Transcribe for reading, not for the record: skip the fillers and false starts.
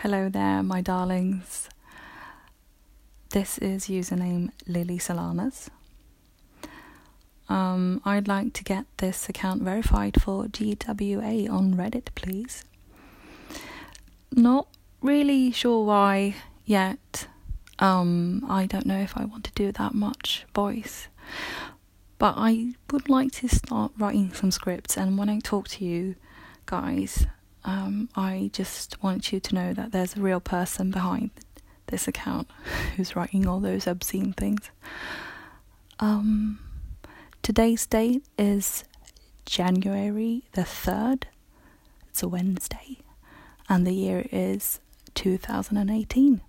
Hello there, my darlings. This is username Lily Solanas. I'd like to get this account verified for GWA on Reddit, please. Not really sure why yet. I don't know if I want to do that much voice. But I would like to start writing some scripts, and when I talk to you guys, I just want you to know that there's a real person behind this account who's writing all those obscene things. Today's date is January the 3rd. It's a Wednesday, and the year is 2018.